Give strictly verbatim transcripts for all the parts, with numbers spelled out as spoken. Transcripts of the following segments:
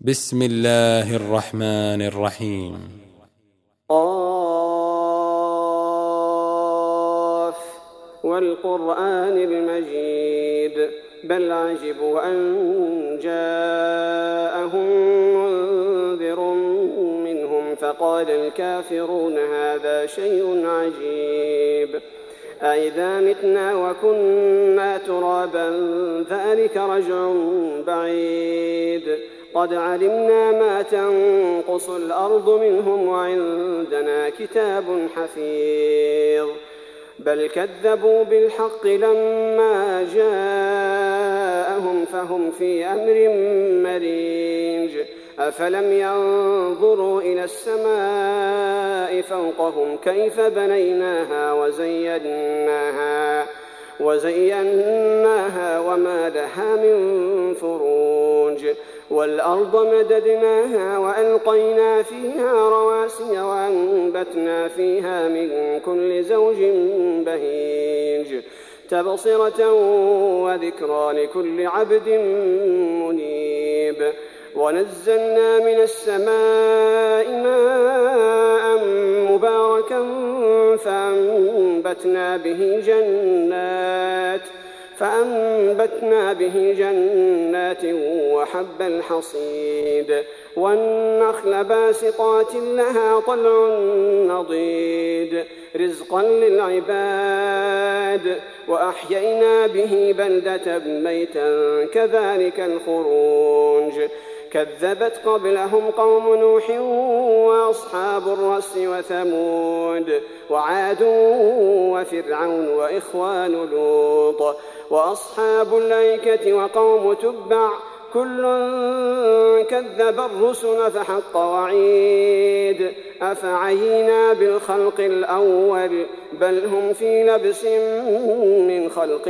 بسم الله الرحمن الرحيم. قاف والقرآن المجيد بل عجبوا أن جاءهم منذر منهم فقال الكافرون هذا شيء عجيب أإذا متنا وكنا ترابا ذلك رجع بعيد قد علمنا ما تنقص الأرض منهم وعندنا كتاب حفيظ بل كذبوا بالحق لما جاءهم فهم في أمر مريج أفلم ينظروا إلى السماء فوقهم كيف بنيناها وزيناها وزيناها وما لها من فروج والأرض مددناها وألقينا فيها رواسي وأنبتنا فيها من كل زوج بهيج تبصرة وذكرى لكل عبد منيب ونزلنا من السماء ماء مباركا فأنبتنا به جنات فأنبتنا به جنات وحب الحصيد والنخل باسقات لها طلع نضيد رزقا للعباد وأحيينا به بلدة ميتا كذلك الخروج كذبت قبلهم قوم نوح وأصحاب الرس وثمود وعاد وفرعون وإخوان لوط وأصحاب الأيكة وقوم تبع كل كذب الرسل فحق وعيد أفعينا بالخلق الأول بل هم في لبس من خلق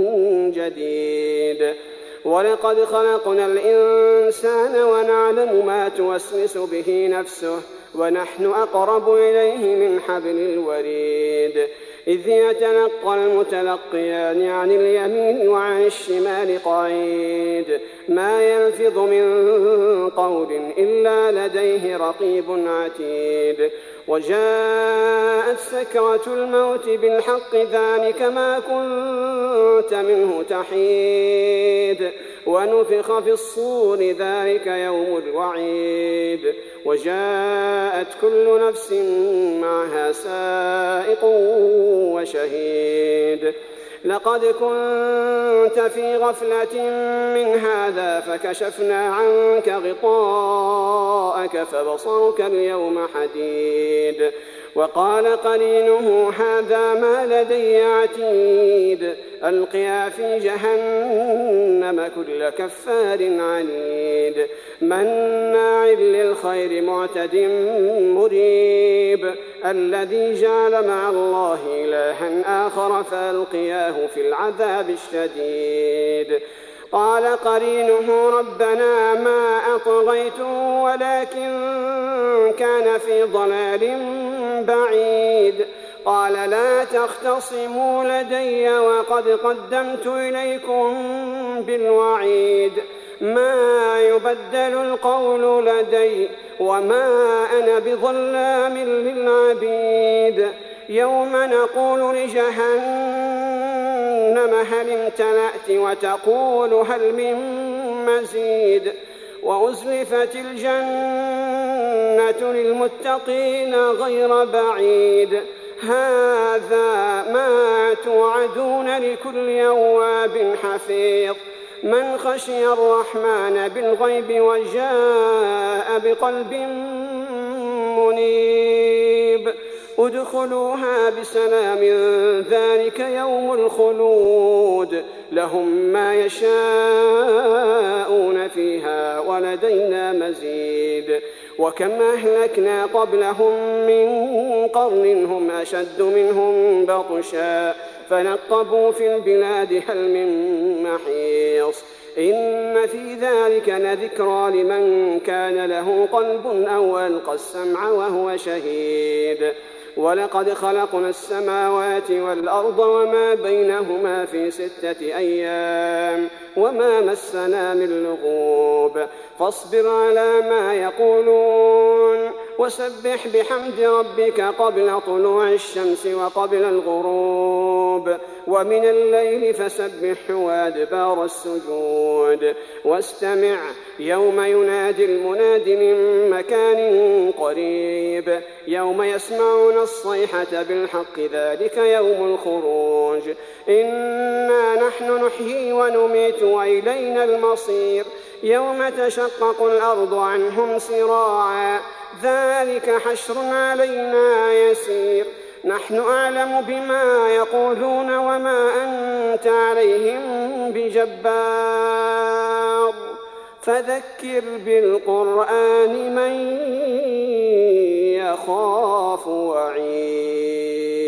جديد ولقد خلقنا الإنسان ونعلم ما توسوس به نفسه ونحن أقرب إليه من حبل الوريد إذ يتلقى المتلقيان عن اليمين وعن الشمال قعيد ما يلفظ من قول إلا لديه رقيب عتيد وجاءت سكرة الموت بالحق ذلك ما كنت منه تحيد ونفخ في الصور ذلك يوم الوعيد وجاءت كل نفس معها سائق وشهيد لقد كنت في غفلة من هذا فكشفنا عنك غطاءك فبصرك اليوم حديد وقال قرينه هذا ما لدي عتيد ألقيا في جهنم كل كفار عنيد مناع للخير معتد مريب الذي جعل مع الله إلها آخر فألقياه في العذاب الشديد قال قرينه ربنا ما أطغيته ولكن كان في ضلال بعيد قال لا تختصموا لدي وقد قدمت إليكم بالوعيد ما يبدل القول لدي وما أنا بظلام للعبيد يوم نقول لجهنم هل امتلأت وتقول هل من مزيد وأزلفت الجنة للمتقين غير بعيد هذا ما توعدون لكل أواب حفيظ من خشي الرحمن بالغيب وجاء بقلب منيب ادخلوها بسلام ذلك يوم الخلود لهم ما يشاءون فيها ولدينا مزيد وكم أهلكنا قبلهم من قرن هم أشد منهم بطشا فنقبوا في البلاد هل من محيص إن في ذلك لذكرى لمن كان له قلب أو ألقى السمع وهو شهيد ولقد خلقنا السماوات والأرض وما بينهما في ستة أيام وما مسنا من لغوب فاصبر على ما يقولون وسبح بحمد ربك قبل طلوع الشمس وقبل الغروب ومن الليل فسبحه وأدبار السجود واستمع يوم ينادي المناد من مكان قريب يوم يسمعون الصيحة بالحق ذلك يوم الخروج إنا نحن نحيي ونميت وإلينا المصير يوم تشقق الأرض عنهم سراعا ذلك حشر علينا يسير نحن أعلم بما يقولون وما أنت عليهم بجبار فذكر بالقرآن من يخاف وعيد.